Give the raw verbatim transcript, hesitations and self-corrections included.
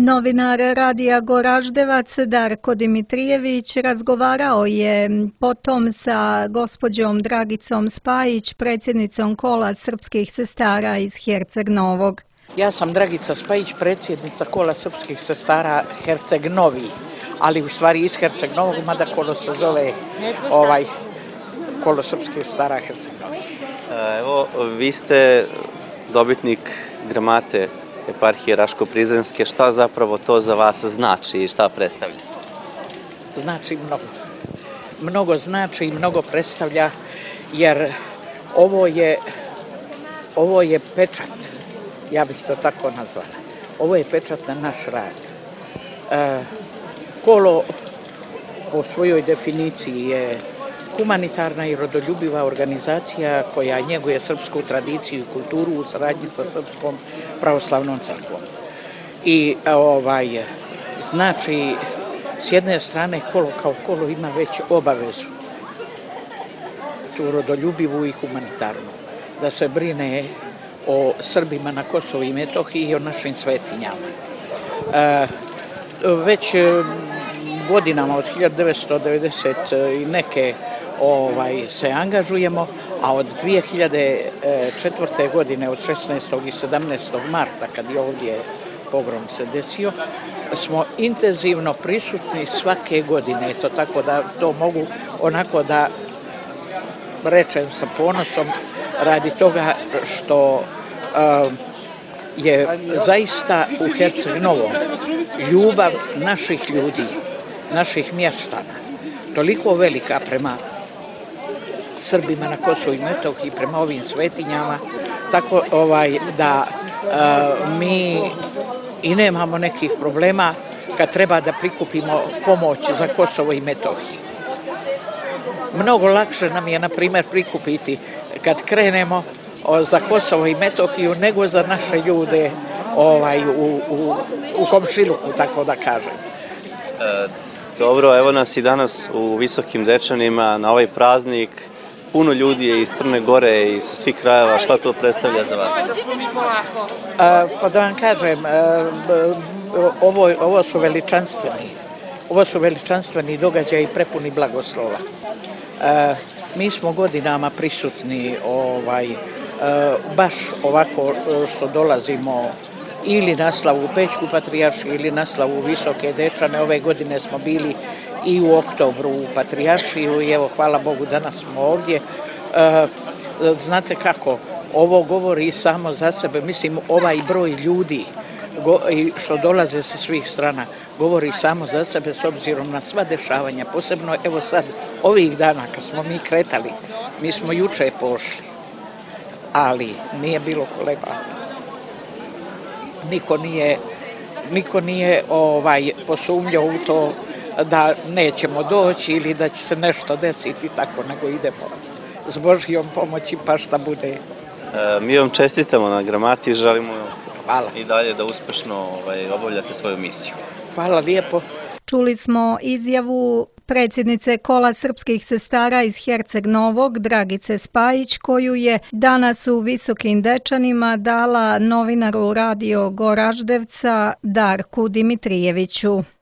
Novinar radija Goraždevac Darko Dimitrijević razgovarao je potom sa gospođom Dragicom Spajić, predsjednicom Kola srpskih sestara iz Herceg Novog. Ja sam Dragica Spajić, predsjednica Kola srpskih sestara Herceg Novi, ali u stvari iz Herceg Novog, mada kolo se zove ovaj Kolo srpskih sestara Herceg Novi. Evo, vi ste dobitnik gramate eparhije Raško-Prizrenske. Šta zapravo to za vas znači i šta predstavlja? Znači mnogo. Mnogo znači i mnogo predstavlja, jer ovo je, ovo je pečat, ja bih to tako nazvala. Ovo je pečat na naš rad. E, Kolo po svojoj definiciji je humanitarna i rodoljubiva organizacija koja njeguje srpsku tradiciju i kulturu u saradnji sa Srpskom pravoslavnom crkvom. I ovaj, znači, s jedne strane Kolo kao Kolo ima već obavezu, tu rodoljubivu i humanitarnu, da se brine o Srbima na Kosovu i Metohiji i o našim svetinjama. E, već godinama od hiljadu devetsto devedeset i neke ovaj, se angažujemo, a od dvije hiljade četvrte. godine, od šesnaestog i sedamnaestog marta, kad je ovdje pogrom se desio, smo intenzivno prisutni svake godine. Eto, tako da to mogu onako da rečem sa ponosom, radi toga što uh, je zaista u Herceg Novom ljubav naših ljudi, naših mještana, toliko velika prema Srbima na Kosovu i Metohiji, prema ovim svetinjama, tako ovaj, da e, mi i nemamo nekih problema kad treba da prikupimo pomoć za Kosovo i Metohiju. Mnogo lakše nam je, na primjer, prikupiti kad krenemo o, za Kosovo i Metohiju nego za naše ljude ovaj, u, u, u komšiluku, tako da kažem. E, dobro, evo nas i danas u Visokim Dečanima na ovaj praznik. Puno ljudi je iz Crne Gore i sa svih krajeva. Šta to predstavlja za vas? E, pa da vam kažem, e, ovo, ovo su veličanstveni. Ovo su veličanstveni događaji prepuni blagoslova. E, mi smo godinama prisutni ovaj, e, baš ovako što dolazimo ili na slavu u Pećku patrijaršiju ili na slavu u Visoke Dečane. Ove godine smo bili i u oktobru u Patrijaršiju i evo, hvala Bogu, danas smo ovdje. E, znate kako, ovo govori samo za sebe, mislim, ovaj broj ljudi go, što dolaze sa svih strana govori samo za sebe s obzirom na sva dešavanja, posebno evo sad, ovih dana kad smo mi kretali, mi smo juče pošli, ali nije bilo koleba. Niko nije, niko nije ovaj, posumnjao u to da nećemo doći ili da će se nešto desiti, tako, nego idemo s Božjom pomoći pa šta bude. E, mi vam čestitamo na gramati i želimo Hvala. i dalje da uspešno ovaj, obavljate svoju misiju. Hvala lijepo. Čuli smo izjavu predsjednice Kola srpskih sestara iz Herceg Novog, Dragice Spajić, koju je danas u Visokim Dečanima dala novinaru radio Goraždevca Darku Dimitrijeviću.